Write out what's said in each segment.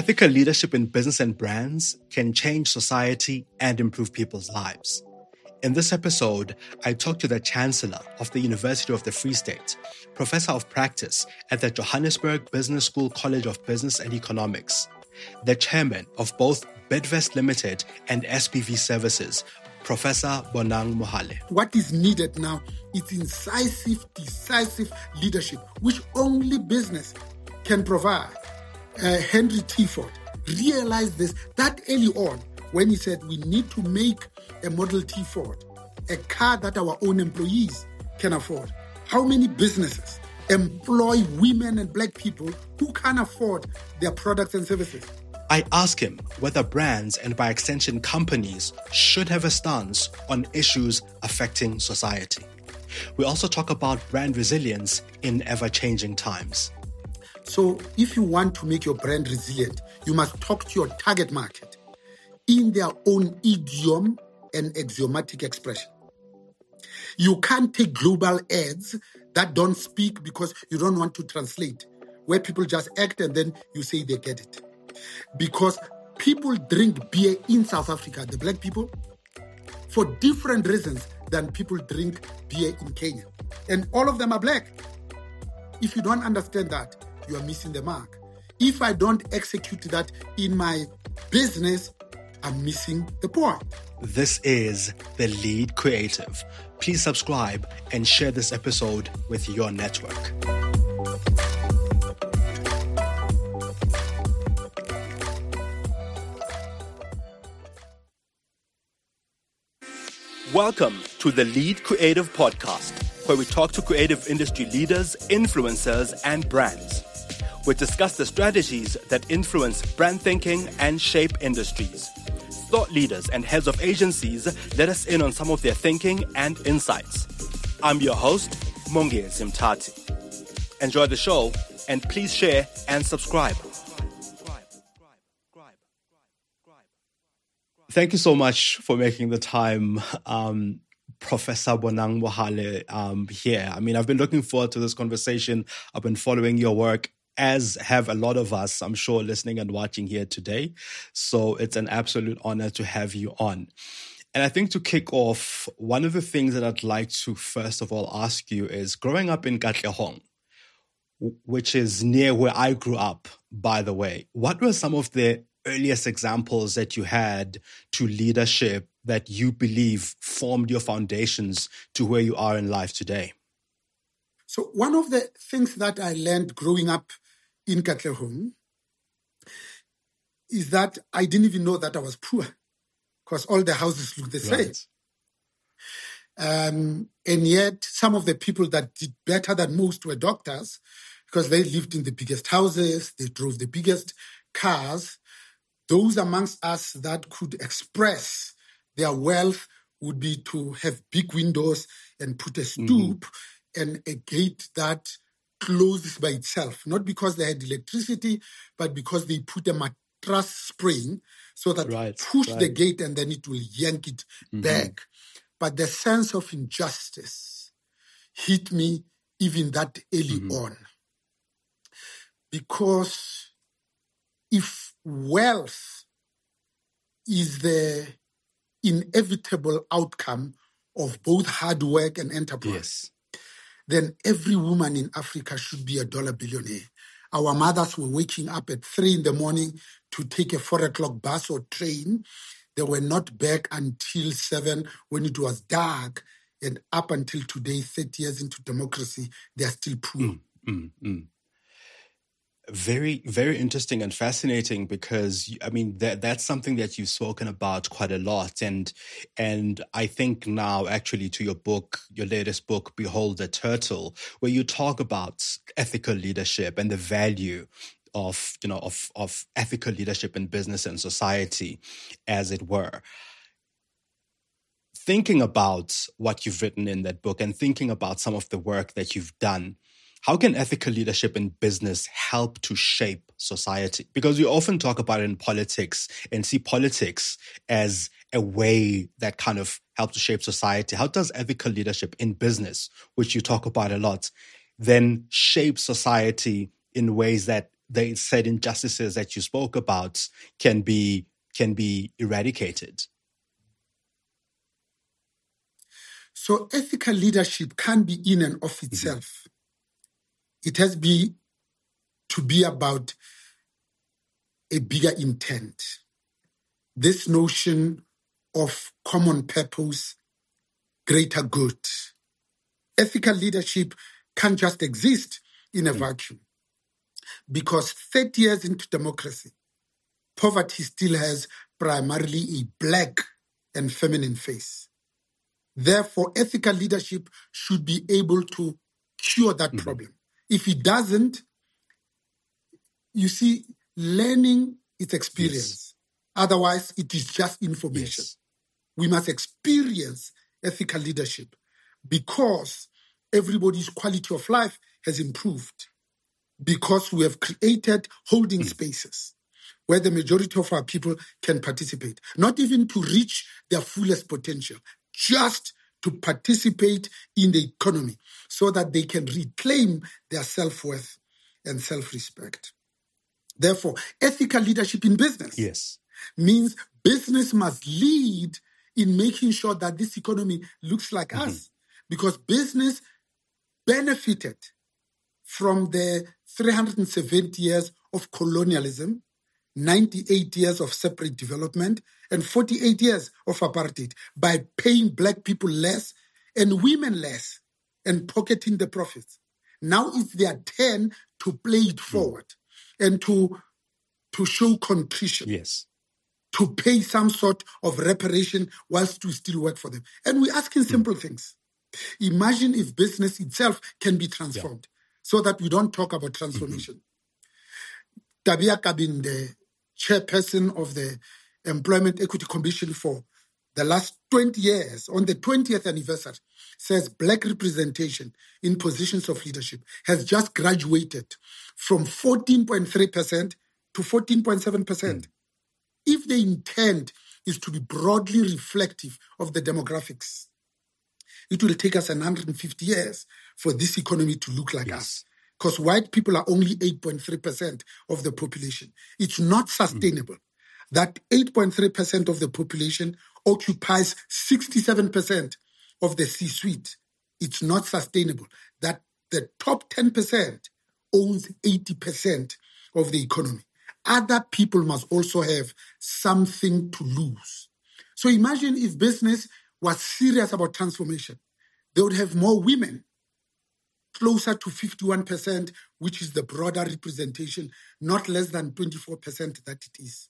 Ethical leadership in business and brands can change society and improve people's lives. In this episode, I talked to the Chancellor of the University of the Free State, Professor of Practice at the Johannesburg Business School College of Business and Economics, the Chairman of both Bidvest Limited and SPV Services, Professor Bonang Mohale. What is needed now is incisive, decisive leadership, which only business can provide. Henry T. Ford realized this that early on when he said we need to make a Model T Ford, a car that our own employees can afford. How many businesses employ women and black people who can't afford their products and services? I ask him whether brands and by extension companies should have a stance on issues affecting society. We also talk about brand resilience in ever-changing times. So if you want to make your brand resilient, you must talk to your target market in their own idiom and axiomatic expression. You can't take global ads that don't speak because you don't want to translate, where people just act and then you say they get it. Because people drink beer in South Africa, the black people, for different reasons than people drink beer in Kenya. And all of them are black. If you don't understand that, you are missing the mark. If I don't execute that in my business, I'm missing the point. This is The Lead Creative. Please subscribe and share this episode with your network. Welcome to the Lead Creative Podcast, where we talk to creative industry leaders, influencers, and brands. We discuss the strategies that influence brand thinking and shape industries. Thought leaders and heads of agencies let us in on some of their thinking and insights. I'm your host, Mongezi Mtati. Enjoy the show, and please share and subscribe. Thank you so much for making the time, Professor Bonang Mohale, here. I mean, I've been looking forward to this conversation. I've been following your work, as have a lot of us, I'm sure, listening and watching here today. So it's an absolute honor to have you on. And I think to kick off, one of the things that I'd like to first of all ask you is, growing up in Katlehong, which is near where I grew up, by the way, what were some of the earliest examples that you had to leadership that you believe formed your foundations to where you are in life today? So one of the things that I learned growing up in Katlehong is that I didn't even know that I was poor because all the houses looked the same. Right. And yet some of the people that did better than most were doctors because they lived in the biggest houses, they drove the biggest cars. Those amongst us that could express their wealth would be to have big windows and put a stoop and a gate that closes by itself, not because they had electricity, but because they put a mattress spring so that the gate and then it will yank it back. But the sense of injustice hit me even that early on. Because if wealth is the inevitable outcome of both hard work and enterprise, then every woman in Africa should be a dollar billionaire. Our mothers were waking up at 3 a.m. to take a 4 o'clock bus or train. They were not back until 7 when it was dark. And up until today, 30 years into democracy, they are still poor. Very, very interesting and fascinating because, I mean, that's something that you've spoken about quite a lot. And I think now actually to your book, your latest book, Behold the Turtle, where you talk about ethical leadership and the value of ethical leadership in business and society, as it were. Thinking about what you've written in that book and thinking about some of the work that you've done, how can ethical leadership in business help to shape society? Because we often talk about it in politics and see politics as a way that kind of helps to shape society. How does ethical leadership in business, which you talk about a lot, then shape society in ways that the said injustices that you spoke about can be eradicated? So ethical leadership can't be in and of itself. It has to be about a bigger intent. This notion of common purpose, greater good. Ethical leadership can't just exist in a vacuum, because 30 years into democracy, poverty still has primarily a black and feminine face. Therefore, ethical leadership should be able to cure that problem. If it doesn't, you see, learning is experience. Otherwise, it is just information. We must experience ethical leadership because everybody's quality of life has improved, because we have created holding spaces where the majority of our people can participate, not even to reach their fullest potential, just to participate in the economy so that they can reclaim their self-worth and self-respect. Therefore, ethical leadership in business means business must lead in making sure that this economy looks like us, because business benefited from the 370 years of colonialism, 98 years of separate development, and 48 years of apartheid by paying black people less and women less and pocketing the profits. Now it's their turn to play it forward and to show contrition, to pay some sort of reparation whilst we still work for them. And we're asking simple things. Imagine if business itself can be transformed so that we don't talk about transformation. Tabia Kabin, the chairperson of the Employment Equity Commission for the last 20 years, on the 20th anniversary, says black representation in positions of leadership has just graduated from 14.3% to 14.7%. If the intent is to be broadly reflective of the demographics, it will take us 150 years for this economy to look like us, because white people are only 8.3% of the population. It's not sustainable that 8.3% of the population occupies 67% of the C-suite. It's not sustainable that the top 10% owns 80% of the economy. Other people must also have something to lose. So imagine if business was serious about transformation, they would have more women, closer to 51%, which is the broader representation, not less than 24% that it is.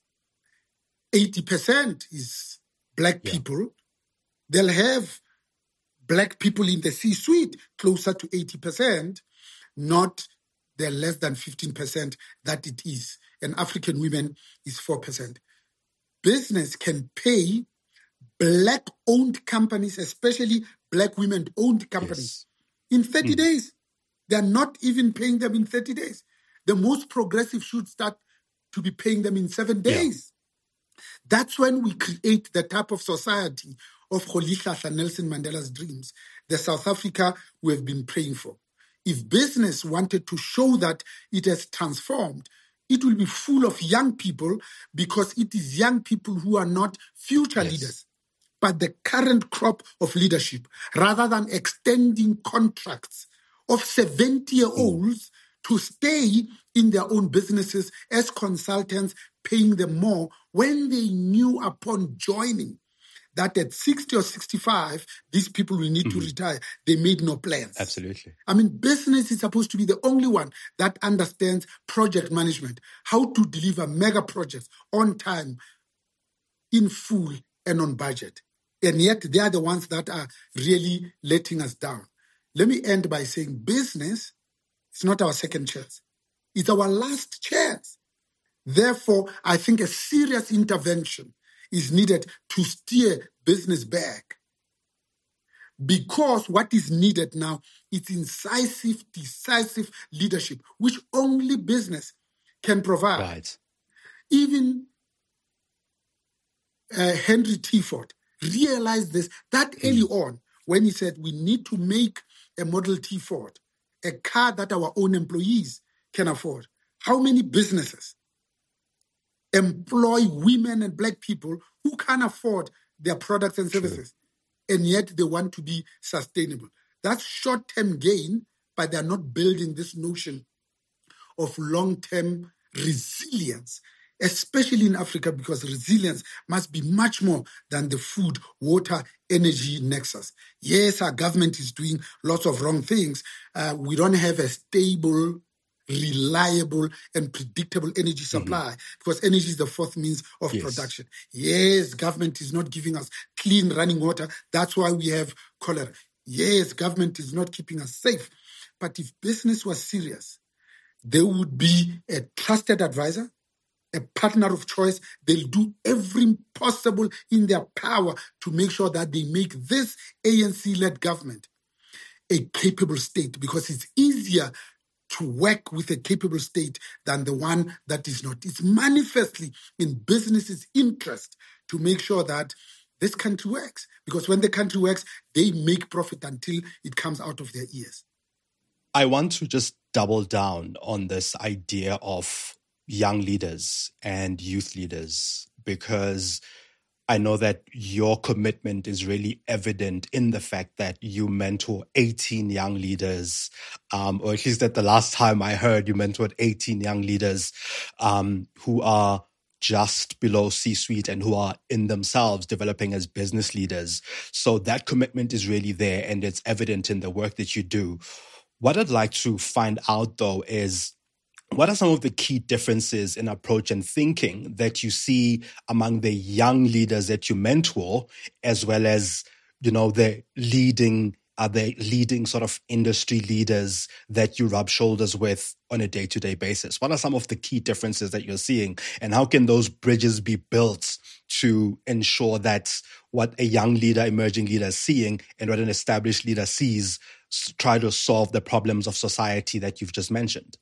80% is black people. They'll have black people in the C-suite, closer to 80%, not the less than 15% that it is. And African women is 4%. Business can pay black-owned companies, especially black women-owned companies, in 30 days. They're not even paying them in 30 days. The most progressive should start to be paying them in 7 days. That's when we create the type of society of Rolihlahla Nelson Mandela's dreams, the South Africa we have been praying for. If business wanted to show that it has transformed, it will be full of young people, because it is young people who are not future leaders, but the current crop of leadership, rather than extending contracts of 70-year-olds to stay in their own businesses as consultants, paying them more when they knew upon joining that at 60 or 65, these people will need to retire. They made no plans. Absolutely. I mean, business is supposed to be the only one that understands project management, how to deliver mega projects on time, in full, and on budget. And yet they are the ones that are really letting us down. Let me end by saying business is not our second chance. It's our last chance. Therefore, I think a serious intervention is needed to steer business back. Because what is needed now is incisive, decisive leadership, which only business can provide. Right. Even Henry T. Ford realized this that early on when he said we need to make a Model T Ford, a car that our own employees can afford. How many businesses employ women and black people who can't afford their products and services, and yet they want to be sustainable? That's short-term gain, but they're not building this notion of long-term resilience, especially in Africa, because resilience must be much more than the food, water, energy nexus. Yes, our government is doing lots of wrong things. We don't have a stable, reliable, and predictable energy supply, because energy is the fourth means of production. Yes, government is not giving us clean running water. That's why we have cholera. Yes, government is not keeping us safe. But if business was serious, they would be a trusted advisor, a partner of choice. They'll do everything possible in their power to make sure that they make this ANC-led government a capable state, because it's easier to work with a capable state than the one that is not. It's manifestly in businesses' interest to make sure that this country works, because when the country works, they make profit until it comes out of their ears. I want to just double down on this idea of young leaders and youth leaders, because I know that your commitment is really evident in the fact that you mentor 18 young leaders, or at least at the last time I heard, you mentored 18 young leaders who are just below C-suite and who are in themselves developing as business leaders. So that commitment is really there, and it's evident in the work that you do. What I'd like to find out, though, is what are some of the key differences in approach and thinking that you see among the young leaders that you mentor, as well as, the leading sort of industry leaders that you rub shoulders with on a day-to-day basis? What are some of the key differences that you're seeing, and how can those bridges be built to ensure that what a young leader, emerging leader is seeing and what an established leader sees try to solve the problems of society that you've just mentioned?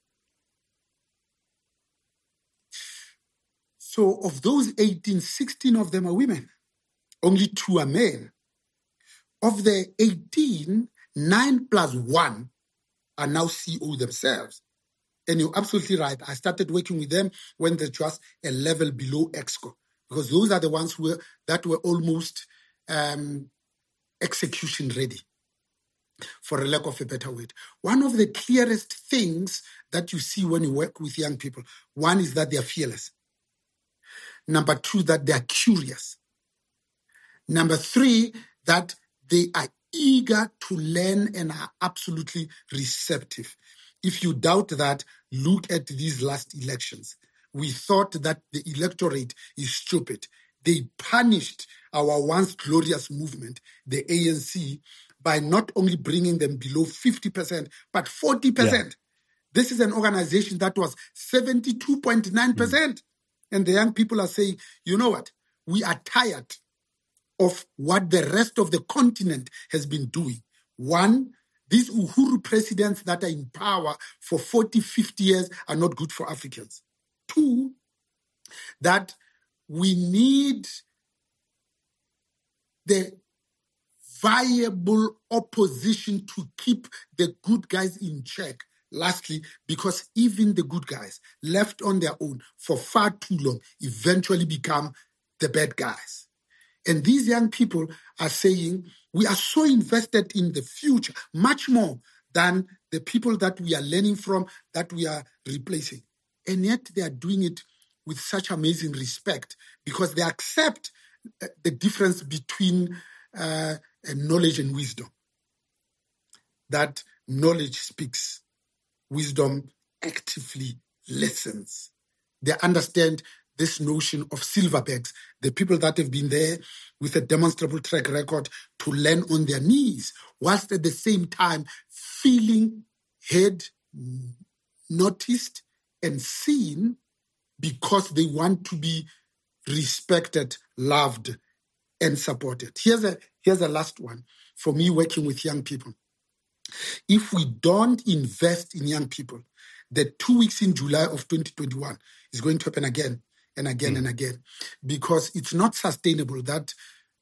So of those 18, 16 of them are women. Only 2 are men. Of the 18, 9 plus 1 are now CEO themselves. And you're absolutely right. I started working with them when they're just a level below EXCO, because those are the ones that were almost execution ready, for a lack of a better word. One of the clearest things that you see when you work with young people, one is that they are fearless. Number 2, that they are curious. Number 3, that they are eager to learn and are absolutely receptive. If you doubt that, look at these last elections. We thought that the electorate is stupid. They punished our once glorious movement, the ANC, by not only bringing them below 50%, but 40%. Yeah. This is an organization that was 72.9%. And the young people are saying, you know what? We are tired of what the rest of the continent has been doing. 1, these Uhuru presidents that are in power for 40, 50 years are not good for Africans. 2, that we need the viable opposition to keep the good guys in check. Lastly, because even the good guys left on their own for far too long eventually become the bad guys. And these young people are saying, we are so invested in the future, much more than the people that we are learning from, that we are replacing. And yet they are doing it with such amazing respect, because they accept the difference between knowledge and wisdom. That knowledge speaks, wisdom actively listens. They understand this notion of silverbacks, the people that have been there with a demonstrable track record to learn on their knees, whilst at the same time feeling heard, noticed, and seen, because they want to be respected, loved, and supported. Here's a last one for me working with young people. If we don't invest in young people, the 2 weeks in July of 2021 is going to happen again and again and again, because it's not sustainable that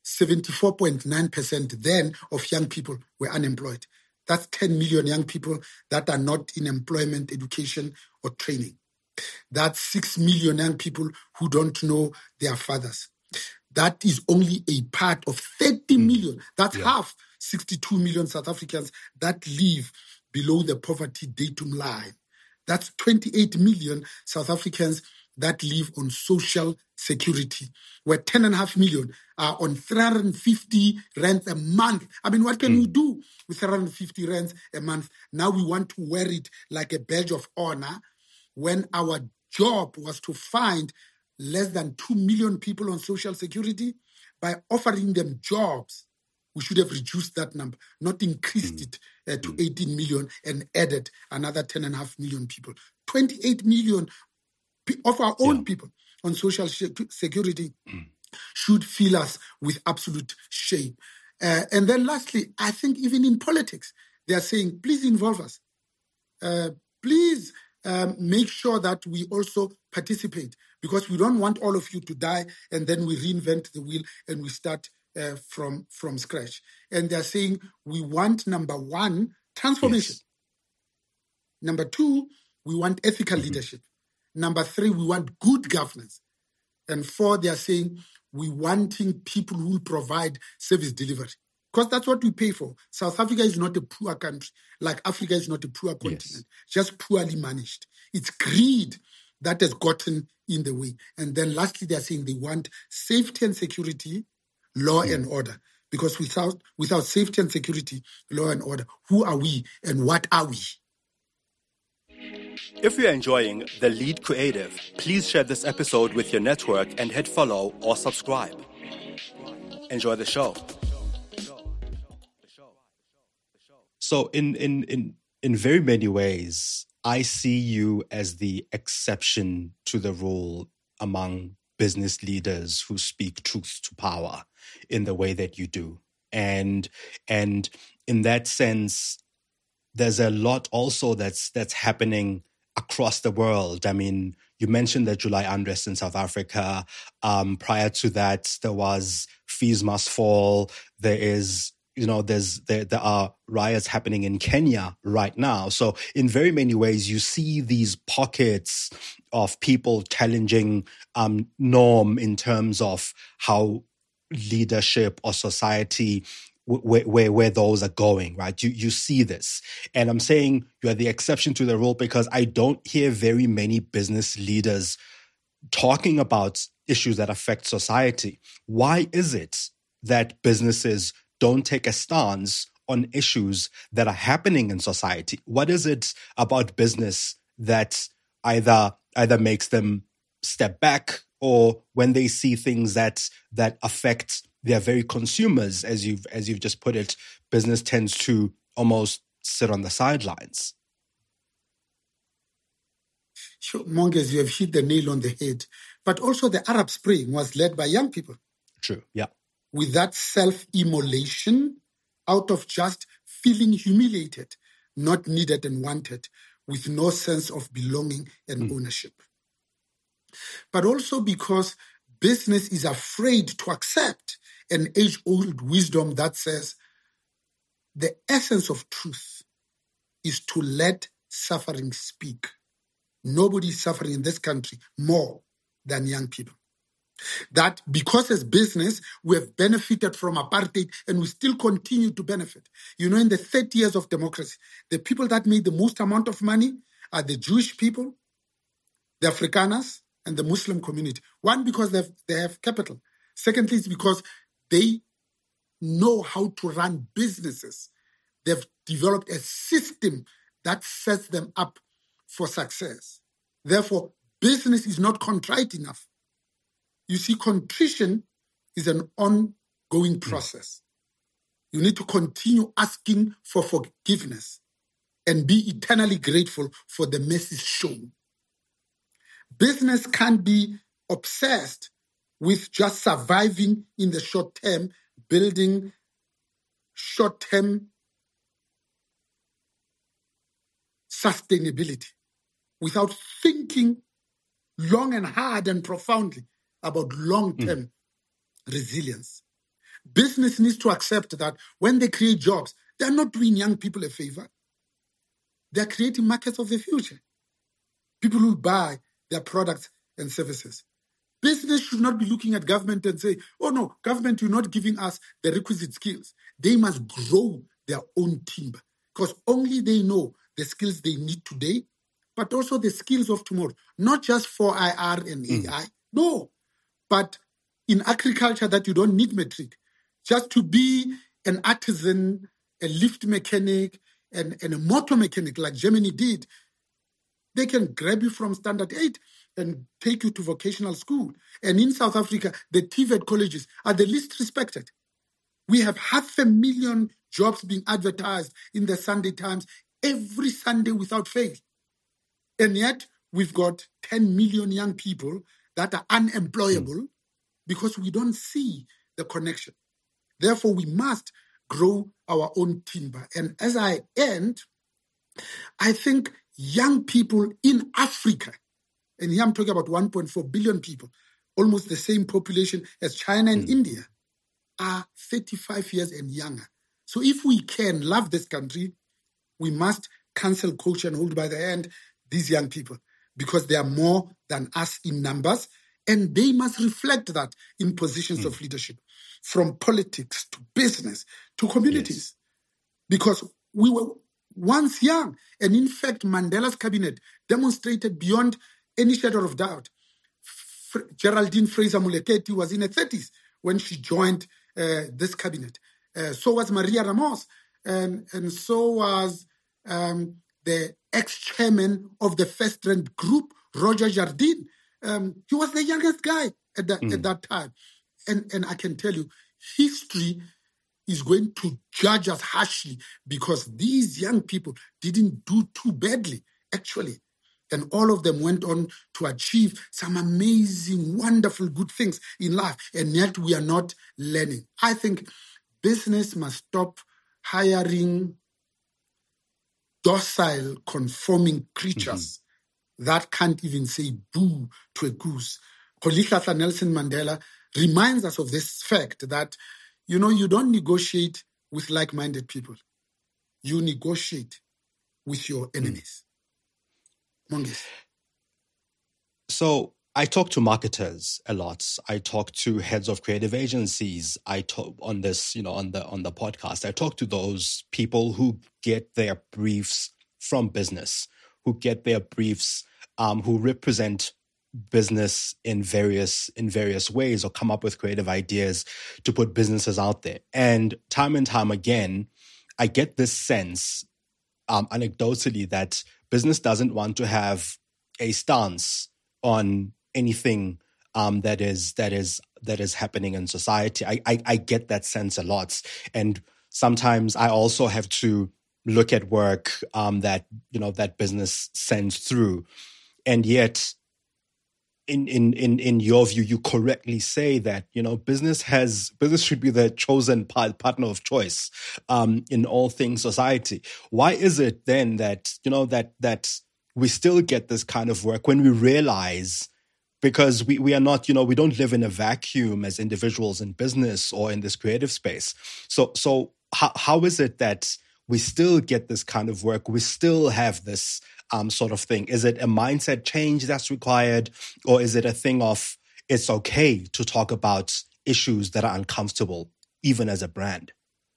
74.9% then of young people were unemployed. That's 10 million young people that are not in employment, education, or training. That's 6 million young people who don't know their fathers. That is only a part of 30 million. That's half 62 million South Africans that live below the poverty datum line. That's 28 million South Africans that live on social security, where 10.5 million are on 350 rand a month. I mean, what can you do with 350 rand a month? Now we want to wear it like a badge of honor when our job was to find less than 2 million people on social security. By offering them jobs, we should have reduced that number, not increased it to 18 million and added another 10.5 million people. 28 million of our own people on social security should fill us with absolute shame. And then lastly, I think even in politics, they are saying, please involve us. Please make sure that we also participate, because we don't want all of you to die and then we reinvent the wheel and we start from scratch. And they're saying we want, number one, transformation. Yes. Number two, we want ethical leadership. Number three, we want good governance. And four, they're saying we wanting people who will provide service delivery, because that's what we pay for. South Africa is not a poor country, like Africa is not a poor continent, just poorly managed. It's greed that has gotten in the way. And then lastly, they're saying they want safety and security, law and order. Because without safety and security, law and order, who are we and what are we? If you're enjoying The Lead Creative, please share this episode with your network and hit follow or subscribe. Enjoy the show. So in very many ways, I see you as the exception to the rule among business leaders who speak truth to power in the way that you do. And in that sense, there's a lot also that's happening across the world. I mean, you mentioned the July unrest in South Africa. Prior to that, there was Fees Must Fall. There are riots happening in Kenya right now. So in very many ways, you see these pockets of people challenging norm in terms of how leadership or society, where those are going, right? You see this. And I'm saying you are the exception to the rule because I don't hear very many business leaders talking about issues that affect society. Why is it that businesses don't take a stance on issues that are happening in society? What is it about business that either makes them step back, or when they see things that affect their very consumers, as you've just put it, business tends to almost sit on the sidelines? Sure, Monges, you have hit the nail on the head. But also the Arab Spring was led by young people. True, yeah. With that self-immolation out of just feeling humiliated, not needed and wanted, with no sense of belonging and ownership. But also because business is afraid to accept an age-old wisdom that says the essence of truth is to let suffering speak. Nobody is suffering in this country more than young people. That because as business, we have benefited from apartheid and we still continue to benefit. You know, in the 30 years of democracy, the people that made the most amount of money are the Jewish people, the Afrikaners, and the Muslim community. One, because they have capital. Secondly, it's because they know how to run businesses. They've developed a system that sets them up for success. Therefore, business is not contrite enough. You see, contrition is an ongoing process. You need to continue asking for forgiveness and be eternally grateful for the mercy shown. Business can't be obsessed with just surviving in the short term, building short-term sustainability without thinking long and hard and profoundly about long-term resilience. Business needs to accept that when they create jobs, they're not doing young people a favor. They're creating markets of the future. People will buy their products and services. Business should not be looking at government and say, oh no, government, you're not giving us the requisite skills. They must grow their own timber because only they know the skills they need today, but also the skills of tomorrow, not just for IR and AI. No, but in agriculture that you don't need metric. Just to be an artisan, a lift mechanic, and a motor mechanic like Germany did, they can grab you from standard 8 and take you to vocational school. And in South Africa, the TVET colleges are the least respected. We have 500,000 jobs being advertised in the Sunday Times every Sunday without fail. And yet, we've got 10 million young people that are unemployable because we don't see the connection. Therefore, we must grow our own timber. And as I end, I think young people in Africa, and here I'm talking about 1.4 billion people, almost the same population as China and India, are 35 years and younger. So if we can love this country, we must cancel culture and hold by the hand these young people because they are more than us in numbers, and they must reflect that in positions of leadership, from politics to business to communities. Because we were once young, and in fact, Mandela's cabinet demonstrated beyond any shadow of doubt. Geraldine Fraser-Moleketi was in her 30s when she joined this cabinet. So was Maria Ramos, and so was the ex-chairman of the First Rand Group, Roger Jardine. He was the youngest guy at that time. And I can tell you, history is going to judge us harshly because these young people didn't do too badly, actually. And all of them went on to achieve some amazing, wonderful, good things in life. And yet we are not learning. I think business must stop hiring docile, conforming creatures that can't even say boo to a goose. Rolihlahla Nelson Mandela reminds us of this fact that, you don't negotiate with like-minded people. You negotiate with your enemies. Mongezi. So I talk to marketers a lot. I talk to heads of creative agencies. I talk on this, on the podcast. I talk to those people who get their briefs from business, who get their briefs, who represent business in various ways or come up with creative ideas to put businesses out there. And time again, I get this sense, anecdotally, that business doesn't want to have a stance on anything that is happening in society. I get that sense a lot, and sometimes I also have to look at work that business sends through, and yet, in your view, you correctly say that business should be the chosen partner of choice in all things society. Why is it then that that we still get this kind of work when we realize, because we are not, we don't live in a vacuum as individuals in business or in this creative space. So how is it that we still get this kind of work? We still have this sort of thing. Is it a mindset change that's required, or is it a thing of it's okay to talk about issues that are uncomfortable, even as a brand?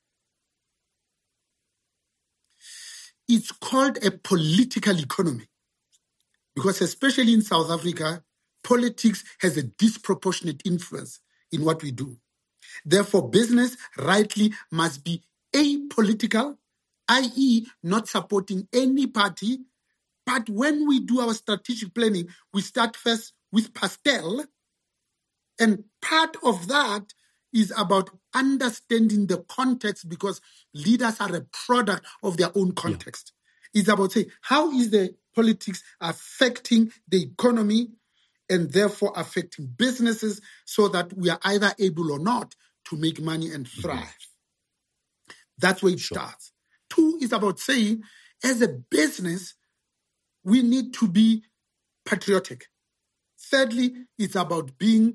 It's called a political economy because, especially in South Africa, politics has a disproportionate influence in what we do. Therefore, business rightly must be apolitical, i.e. not supporting any party. But when we do our strategic planning, we start first with pastel. And part of that is about understanding the context, because leaders are a product of their own context. Yeah. It's about saying, how is the politics affecting the economy and therefore affecting businesses so that we are either able or not to make money and thrive. That's where it starts. 2 is about saying, as a business, we need to be patriotic. Thirdly, it's about being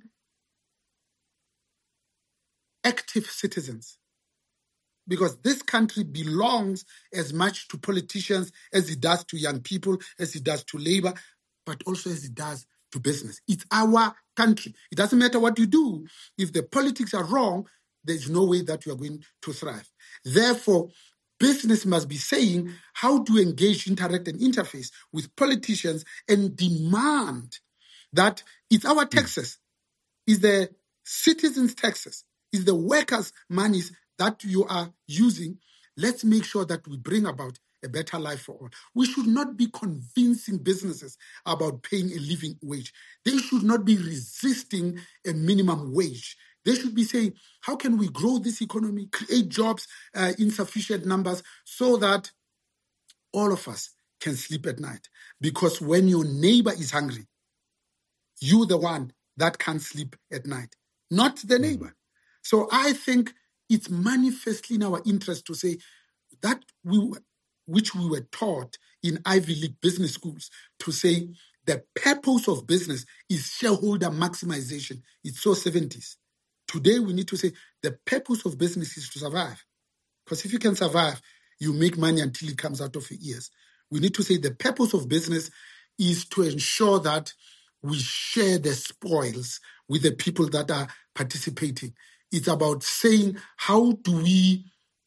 active citizens, because this country belongs as much to politicians as it does to young people, as it does to labor. but also as it does to business. It's our country. It doesn't matter what you do. If the politics are wrong, there's no way that you are going to thrive. Therefore, business must be saying how to engage, interact, and interface with politicians and demand that it's our taxes, it's the citizens' taxes, it's the workers' monies that you are using. Let's make sure that we bring about a better life for all. We should not be convincing businesses about paying a living wage. They should not be resisting a minimum wage. They should be saying, how can we grow this economy, create jobs in sufficient numbers so that all of us can sleep at night? Because when your neighbor is hungry, you're the one that can't sleep at night, not the neighbor. So I think it's manifestly in our interest to say that which we were taught in Ivy League business schools, to say the purpose of business is shareholder maximization. It's so 70s. Today, we need to say the purpose of business is to survive. Because if you can survive, you make money until it comes out of your ears. We need to say the purpose of business is to ensure that we share the spoils with the people that are participating. It's about saying, how do we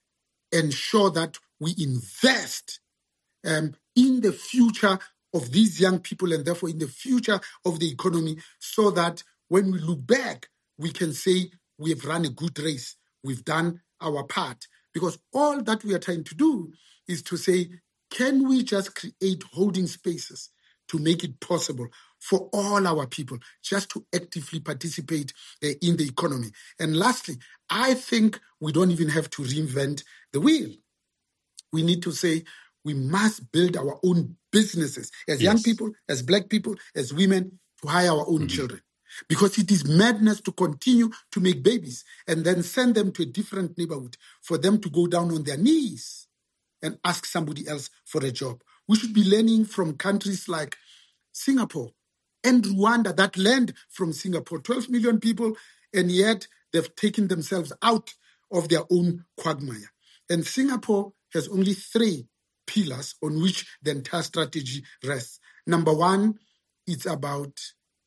ensure that we invest in the future of these young people and therefore in the future of the economy, so that when we look back, we can say we have run a good race, we've done our part. Because all that we are trying to do is to say, can we just create holding spaces to make it possible for all our people just to actively participate in the economy? And lastly, I think we don't even have to reinvent the wheel. We need to say we must build our own businesses as young people, as Black people, as women, to hire our own children. Because it is madness to continue to make babies and then send them to a different neighborhood for them to go down on their knees and ask somebody else for a job. We should be learning from countries like Singapore and Rwanda that learned from Singapore. 12 million people, and yet they've taken themselves out of their own quagmire. And Singapore has only 3 pillars on which the entire strategy rests. Number 1, it's about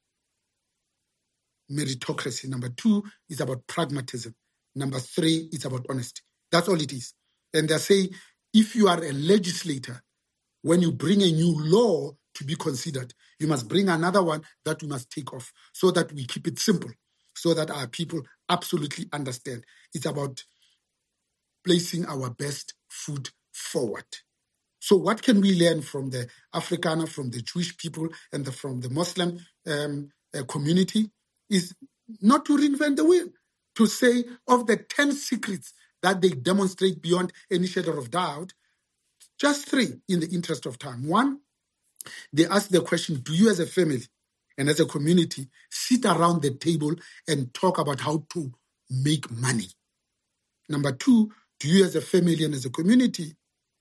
meritocracy. Number 2 is about pragmatism. Number 3 is about honesty. That's all it is. And they say, if you are a legislator, when you bring a new law to be considered, you must bring another one that we must take off, so that we keep it simple, so that our people absolutely understand. It's about placing our best foot forward. So what can we learn from the Afrikaner, from the Jewish people, and from the Muslim community? Is not to reinvent the wheel, to say of the 10 secrets that they demonstrate beyond any shadow of doubt, just 3 in the interest of time. 1, they ask the question, do you as a family and as a community sit around the table and talk about how to make money? Number 2, do you as a family and as a community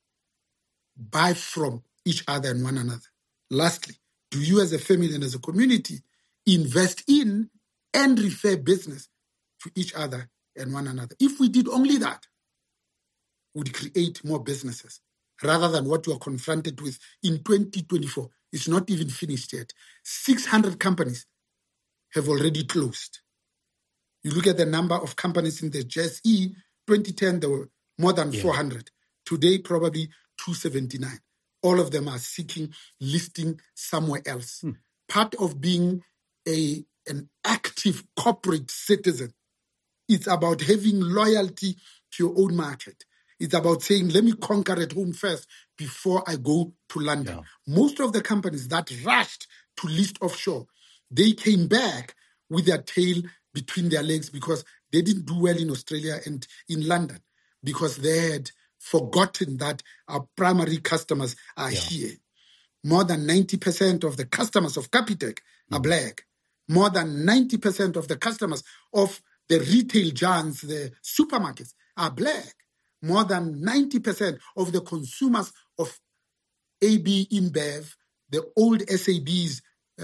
buy from each other and one another? Lastly, do you as a family and as a community invest in and refer business to each other and one another? If we did only that, we'd create more businesses rather than what we are confronted with in 2024. It's not even finished yet. 600 companies have already closed. You look at the number of companies in the JSE, 2010, there were more than 400. Today, probably 279. All of them are seeking listing somewhere else. Part of being an active corporate citizen, it's about having loyalty to your own market. It's about saying, let me conquer at home first before I go to London. Most of the companies that rushed to list offshore, they came back with their tail between their legs because they didn't do well in Australia and in London, because they had forgotten that our primary customers are here. More than 90% of the customers of Capitec are Black. More than 90% of the customers of the retail giants, the supermarkets, are Black. More than 90% of the consumers of AB InBev, the old SABs,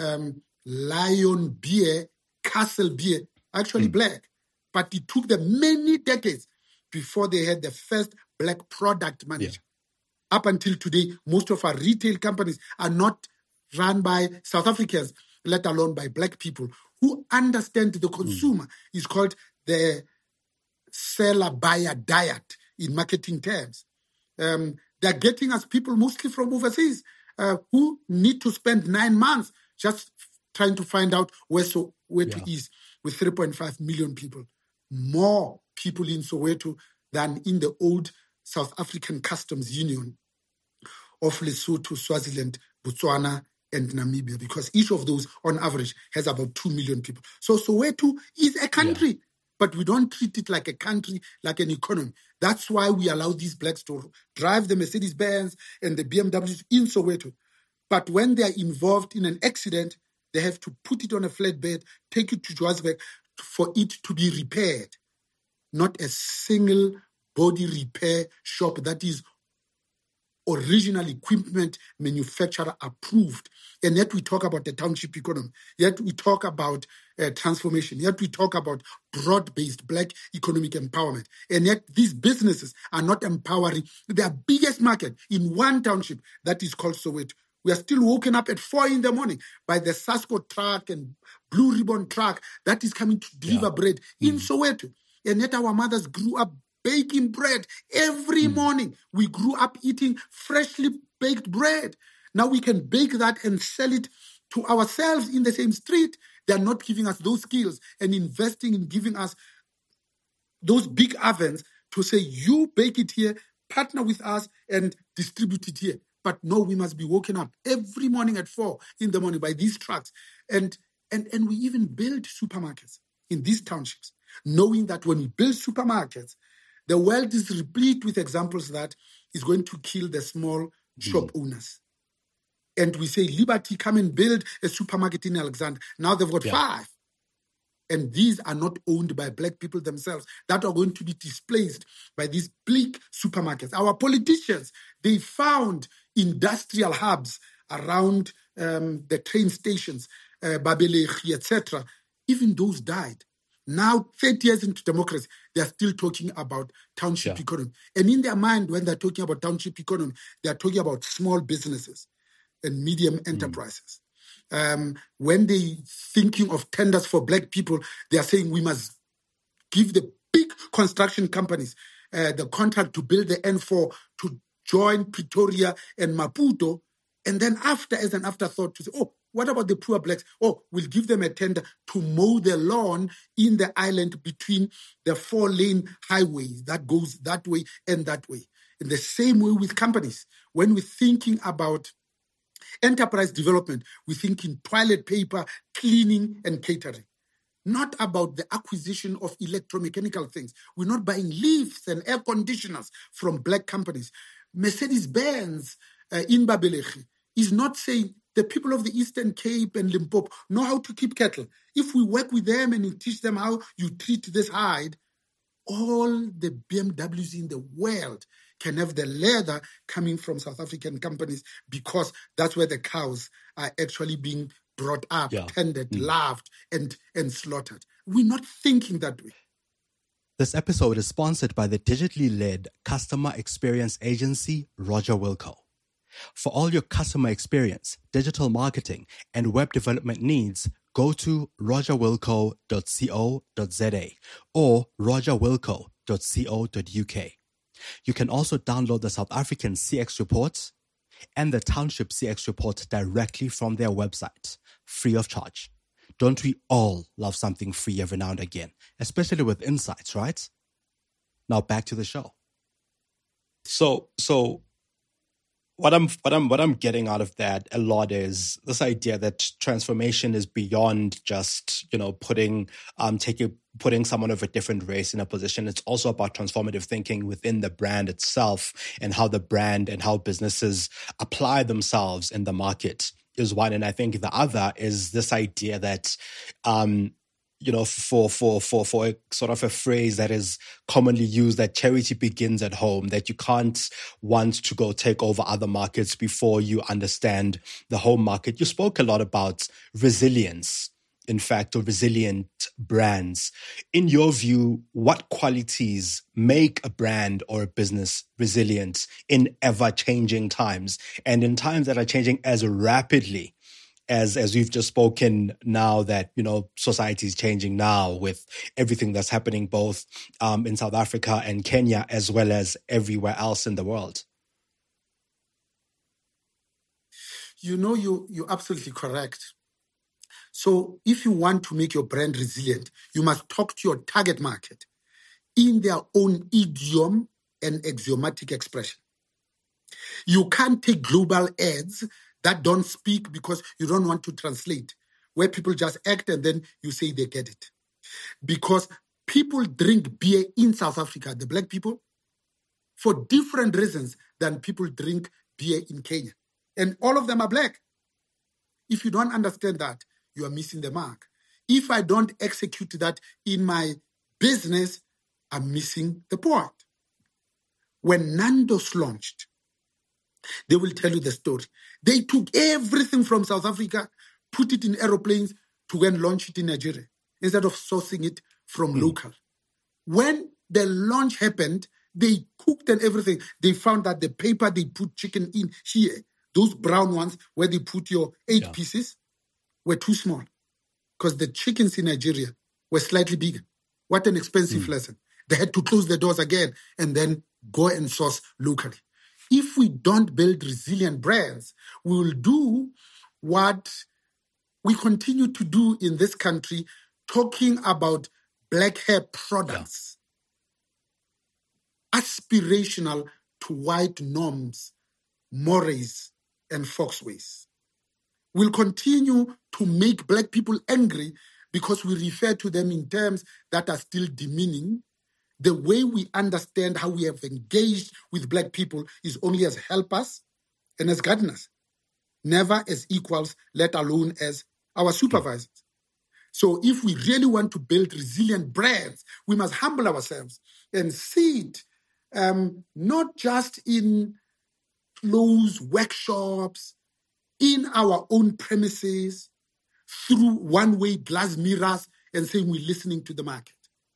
Lion Beer, Castle Beer, actually Black. But it took them many decades before they had the first Black product manager. Up until today, most of our retail companies are not run by South Africans, let alone by black people who understand the consumer. It's called the seller-buyer diet in marketing terms. They're getting us people mostly from overseas who need to spend 9 months just trying to find out where Soweto is with 3.5 million people. More people in Soweto than in the old South African Customs Union of Lesotho, Swaziland, Botswana, and Namibia, because each of those, on average, has about 2 million people. So Soweto is a country, but we don't treat it like a country, like an economy. That's why we allow these blacks to drive the Mercedes-Benz and the BMWs in Soweto. But when they are involved in an accident, they have to put it on a flatbed, take it to Johannesburg for it to be repaired. Not a single body repair shop that is original equipment manufacturer approved. And yet we talk about the township economy. Yet we talk about transformation. Yet we talk about broad-based black economic empowerment. And yet these businesses are not empowering their biggest market in one township that is called Soweto. We are still woken up at 4 a.m. by the Sasco truck and Blue Ribbon truck that is coming to deliver bread in Soweto. And yet our mothers grew up baking bread every morning. We grew up eating freshly baked bread. Now we can bake that and sell it to ourselves in the same street. They are not giving us those skills and investing in giving us those big ovens to say, you bake it here, partner with us and distribute it here. But no, we must be woken up every morning at 4 a.m. by these trucks. And we even build supermarkets in these townships, knowing that when we build supermarkets, the world is replete with examples that is going to kill the small shop owners. And we say, Liberty, come and build a supermarket in Alexandra. Now they've got 5. And these are not owned by black people themselves that are going to be displaced by these bleak supermarkets. Our politicians, they found industrial hubs around the train stations, Babelegi, etc. Even those died. Now, 30 years into democracy, they are still talking about township economy. And in their mind, when they're talking about township economy, they are talking about small businesses and medium enterprises. When they're thinking of tenders for black people, they are saying we must give the big construction companies the contract to build the N4 to join Pretoria and Maputo. And then as an afterthought, to say, oh, what about the poor blacks? Oh, we'll give them a tender to mow the lawn in the island between the 4-lane highways that goes that way and that way. In the same way with companies, when we're thinking about enterprise development, we think in toilet paper, cleaning, and catering. Not about the acquisition of electromechanical things. We're not buying lifts and air conditioners from black companies. Mercedes-Benz in Babelegi is not saying the people of the Eastern Cape and Limpopo know how to keep cattle. If we work with them and we teach them how you treat this hide, all the BMWs in the world can have the leather coming from South African companies, because that's where the cows are actually being brought up, tended, loved, and slaughtered. We're not thinking that way. This episode is sponsored by the digitally led customer experience agency, Roger Wilco. For all your customer experience, digital marketing, and web development needs, go to rogerwilco.co.za or rogerwilco.co.uk. You can also download the South African CX reports and the Township CX report directly from their website, free of charge. Don't we all love something free every now and again, especially with insights, right? Now back to the show. So what I'm getting out of that a lot is this idea that transformation is beyond just, putting someone of a different race in a position. It's also about transformative thinking within the brand itself and how the brand and how businesses apply themselves in the market is one. And I think the other is this idea that, for a sort of a phrase that is commonly used, that charity begins at home, that you can't want to go take over other markets before you understand the home market. You spoke a lot about resilience, in fact, or resilient brands. In your view, what qualities make a brand or a business resilient in ever-changing times, and in times that are changing as rapidly as we've just spoken now that, society is changing now with everything that's happening both in South Africa and Kenya, as well as everywhere else in the world? You're absolutely correct. So if you want to make your brand resilient, you must talk to your target market in their own idiom and axiomatic expression. You can't take global ads that don't speak because you don't want to translate, where people just act and then you say they get it. Because people drink beer in South Africa, the black people, for different reasons than people drink beer in Kenya. And all of them are black. If you don't understand that, you are missing the mark. If I don't execute that in my business, I'm missing the point. When Nando's launched, they will tell you the story. They took everything from South Africa, put it in aeroplanes to go and launch it in Nigeria, instead of sourcing it from local. When the launch happened, they cooked and everything. They found that the paper they put chicken in here, those brown ones where they put your 8 pieces, were too small because the chickens in Nigeria were slightly bigger. What an expensive lesson. They had to close the doors again and then go and source locally. If we don't build resilient brands, we will do what we continue to do in this country, talking about black hair products, aspirational to white norms, mores, and folkways. We'll continue to make black people angry because we refer to them in terms that are still demeaning. The way we understand how we have engaged with black people is only as helpers and as gardeners, never as equals, let alone as our supervisors. So if we really want to build resilient brands, we must humble ourselves and see it not just in closed workshops, in our own premises, through one-way glass mirrors and saying we're listening to the market.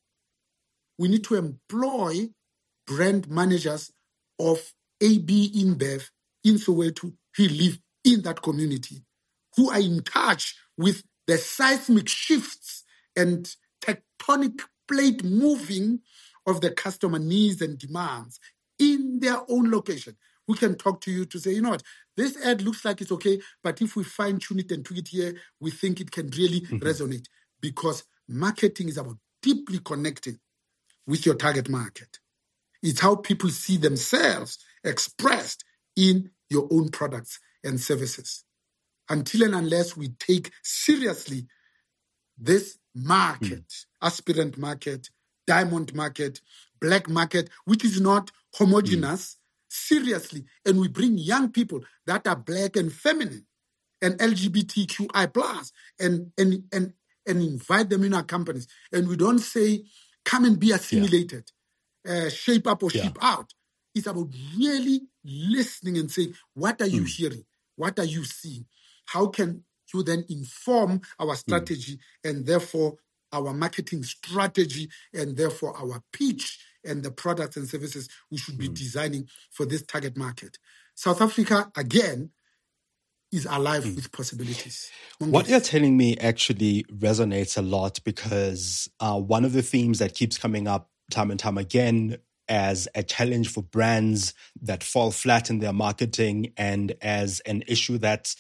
We need to employ brand managers of AB InBev in Soweto who live in that community, who are in touch with the seismic shifts and tectonic plate moving of the customer needs and demands in their own location. We can talk to you to say, you know what, this ad looks like it's okay, but if we fine-tune it and tweak it here, we think it can really resonate, because marketing is about deeply connecting with your target market. It's how people see themselves expressed in your own products and services. Until and unless we take seriously this market, aspirant market, diamond market, black market, which is not homogeneous, seriously, and we bring young people that are black and feminine and LGBTQI+, and invite them in our companies. And we don't say, come and be assimilated, shape up or shape out. It's about really listening and saying, what are you hearing? What are you seeing? How can you then inform our strategy and therefore our marketing strategy and therefore our pitch and the products and services we should be designing for this target market? South Africa, again, is alive with possibilities. What you're telling me actually resonates a lot, because one of the themes that keeps coming up time and time again as a challenge for brands that fall flat in their marketing and as an issue that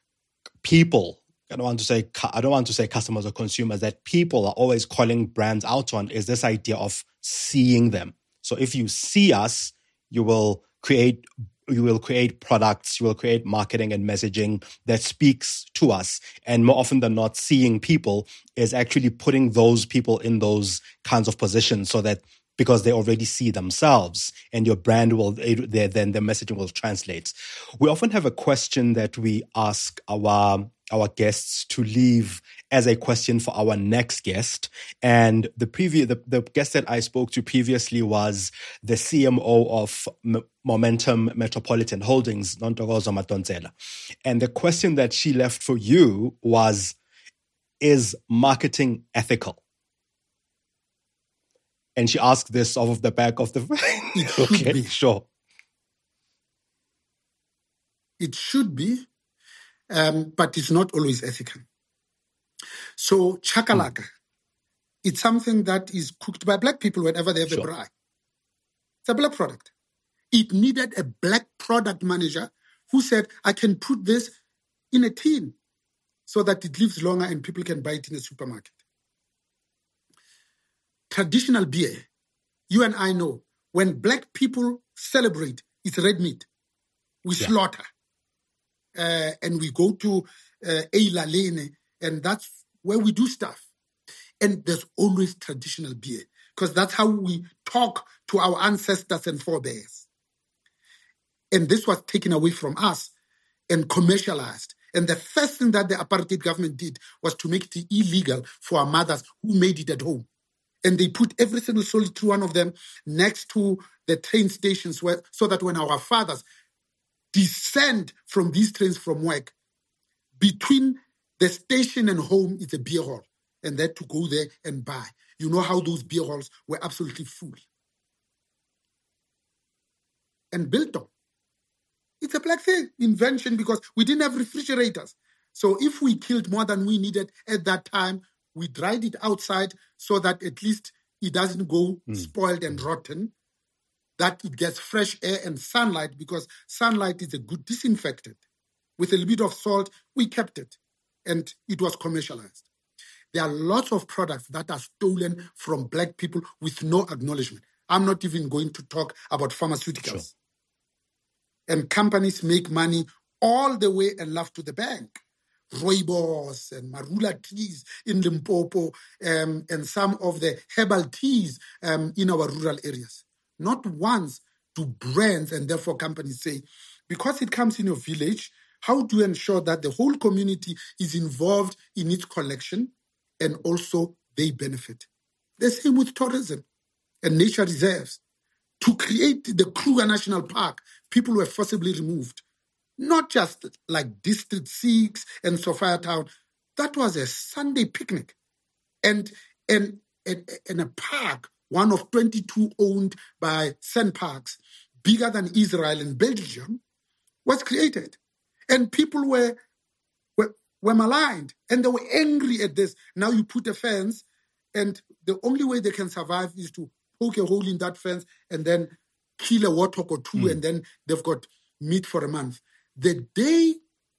people, I don't want to say customers or consumers, that people are always calling brands out on, is this idea of seeing them. So if you see us, you will create products, you will create marketing and messaging that speaks to us. And more often than not, seeing people is actually putting those people in those kinds of positions, so that because they already see themselves, and your brand will, then the messaging will translate. We often have a question that we ask our guests to leave as a question for our next guest. And the guest that I spoke to previously was the CMO of Momentum Metropolitan Holdings, Nontokozo Madonsela. And the question that she left for you was, is marketing ethical? And she asked this off of the back of the... It should be. Sure. It should be. but it's not always ethical. So chakalaka, it's something that is cooked by black people whenever they have a braai. It's a black product. It needed a black product manager who said, I can put this in a tin so that it lives longer and people can buy it in a supermarket. Traditional beer, you and I know, when black people celebrate, it's red meat. We slaughter. And we go to Eila Lene, and that's where we do stuff. And there's always traditional beer, because that's how we talk to our ancestors and forebears. And this was taken away from us and commercialized. And the first thing that the apartheid government did was to make it illegal for our mothers who made it at home. And they put every single solitary one of them next to the train stations so that when our fathers descend from these trains from work, between the station and home is a beer hall. And they had to go there and buy. You know how those beer halls were absolutely full. And biltong. It's a black thing, invention, because we didn't have refrigerators. So if we killed more than we needed at that time, we dried it outside so that at least it doesn't go spoiled and rotten, that it gets fresh air and sunlight, because sunlight is a good disinfectant. With a little bit of salt, we kept it, and it was commercialized. There are lots of products that are stolen from black people with no acknowledgement. I'm not even going to talk about pharmaceuticals. Sure. And companies make money all the way and love to the bank. Rooibos and marula teas in Limpopo, and some of the herbal teas in our rural areas. Not once do brands and therefore companies say, because it comes in your village, how do you ensure that the whole community is involved in its collection and also they benefit? The same with tourism and nature reserves. To create the Kruger National Park, people were forcibly removed. Not just like District 6 and Sophiatown. That was a Sunday picnic. And a park, one of 22 owned by SANParks, bigger than Israel and Belgium, was created. And people were maligned, and they were angry at this. Now you put a fence, and the only way they can survive is to poke a hole in that fence and then kill a warthog or two, and then they've got meat for a month. The day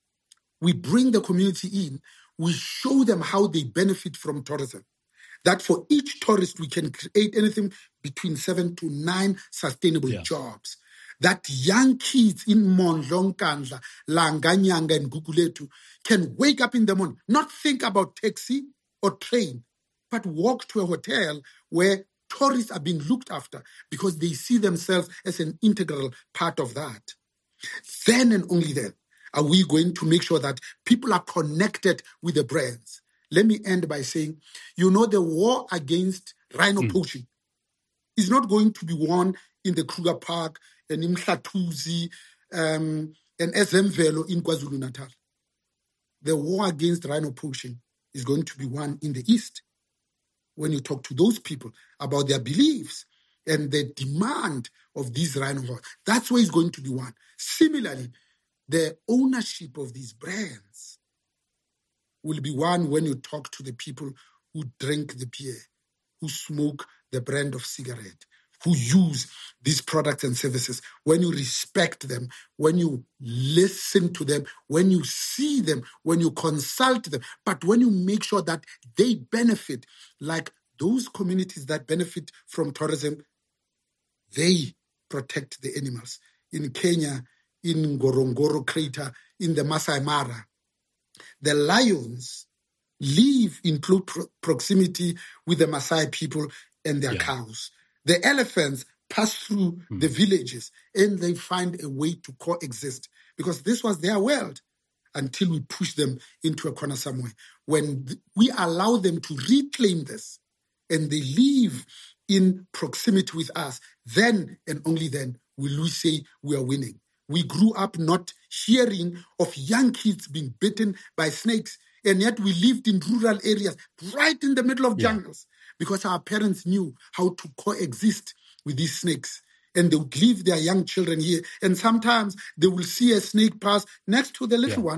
we bring the community in, we show them how they benefit from tourism. That for each tourist, we can create anything between 7 to 9 sustainable jobs. That young kids in Mondlo, Nkandla, Langanyanga, and Guguletu can wake up in the morning, not think about taxi or train, but walk to a hotel where tourists are being looked after because they see themselves as an integral part of that. Then and only then are we going to make sure that people are connected with the brands. Let me end by saying, the war against rhino poaching is not going to be won in the Kruger Park and in Mhlatuzi and Ezemvelo in KwaZulu-Natal. The war against rhino poaching is going to be won in the East. When you talk to those people about their beliefs and the demand of these rhino horns, that's where it's going to be won. Similarly, the ownership of these brands will be won when you talk to the people who drink the beer, who smoke the brand of cigarette, who use these products and services. When you respect them, when you listen to them, when you see them, when you consult them, but when you make sure that they benefit, like those communities that benefit from tourism, they protect the animals. In Kenya, in Ngorongoro Crater, in the Masai Mara, the lions live in close proximity with the Maasai people and their cows. The elephants pass through the villages and they find a way to coexist because this was their world until we push them into a corner somewhere. When we allow them to reclaim this and they live in proximity with us, then and only then will we say we are winning. We grew up not hearing of young kids being bitten by snakes, and yet we lived in rural areas right in the middle of jungles because our parents knew how to coexist with these snakes. And they would leave their young children here. And sometimes they will see a snake pass next to the little one,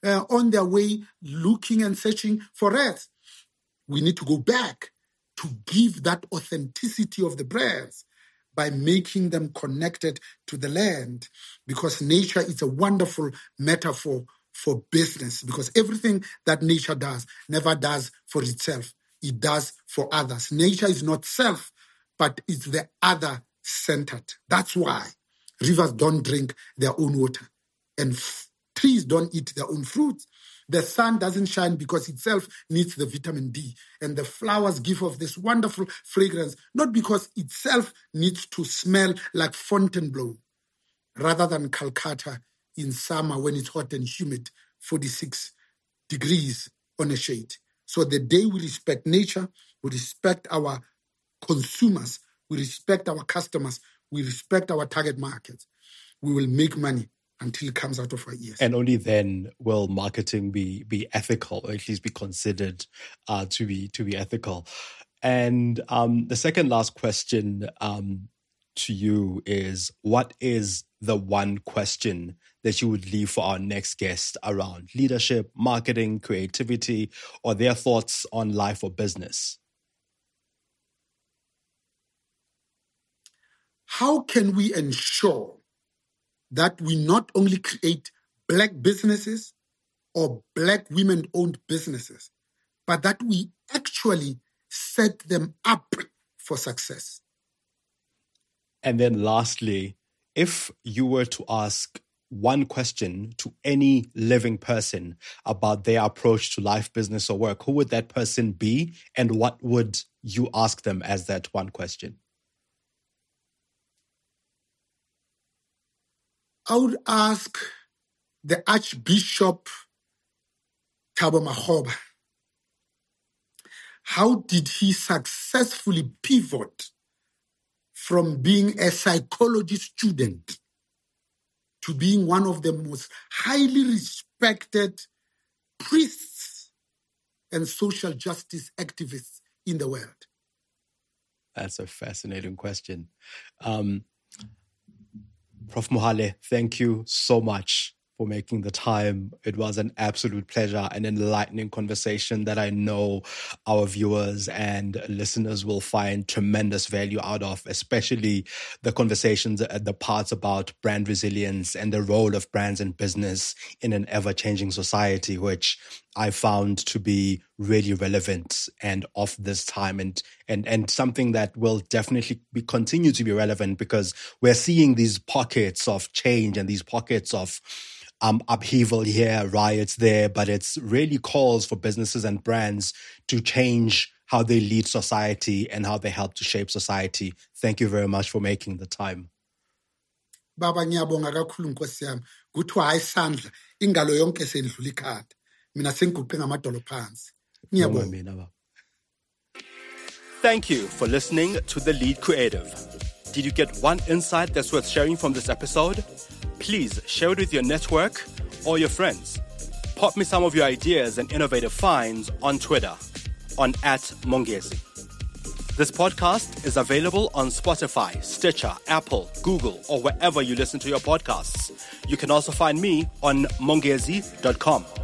on their way looking and searching for rest. We need to go back to give that authenticity of the brands by making them connected to the land, because nature is a wonderful metaphor for business, because everything that nature does never does for itself. It does for others. Nature is not self, but it's the other-centered. That's why rivers don't drink their own water and trees don't eat their own fruits. The sun doesn't shine because itself needs the vitamin D. And the flowers give off this wonderful fragrance, not because itself needs to smell like Fontainebleau, rather than Calcutta in summer when it's hot and humid, 46 degrees on a shade. So the day we respect nature, we respect our consumers, we respect our customers, we respect our target markets, we will make money until it comes out of our ears. And only then will marketing be ethical, or at least be considered to be ethical. And the second last question to you is, what is the one question that you would leave for our next guest around leadership, marketing, creativity, or their thoughts on life or business? How can we ensure that we not only create Black businesses or Black women-owned businesses, but that we actually set them up for success? And then lastly, if you were to ask one question to any living person about their approach to life, business, or work, who would that person be, and what would you ask them as that one question? I would ask the Archbishop Thabo Makgoba, how did he successfully pivot from being a psychology student to being one of the most highly respected priests and social justice activists in the world? That's a fascinating question. Prof. Mohale, thank you so much for making the time. It was an absolute pleasure, an enlightening conversation that I know our viewers and listeners will find tremendous value out of, especially the conversations, the parts about brand resilience and the role of brands and business in an ever-changing society, which I found to be really relevant and of this time, and something that will definitely continue to be relevant, because we're seeing these pockets of change and these pockets of upheaval here, riots there, but it's really calls for businesses and brands to change how they lead society and how they help to shape society. Thank you very much for making the time. Baba ngiyabonga kakhulu Nkosi yami, kuthiwa hayi sandla ingalo yonke sendlula ikhanda. Mina sengiguqe ngamadolo phansi. Ngiyabonga. Thank you for listening to The Lead Creative. Did you get one insight that's worth sharing from this episode? Please share it with your network or your friends. Pop me some of your ideas and innovative finds on Twitter on @Mongezi. This podcast is available on Spotify, Stitcher, Apple, Google, or wherever you listen to your podcasts. You can also find me on mongezi.com.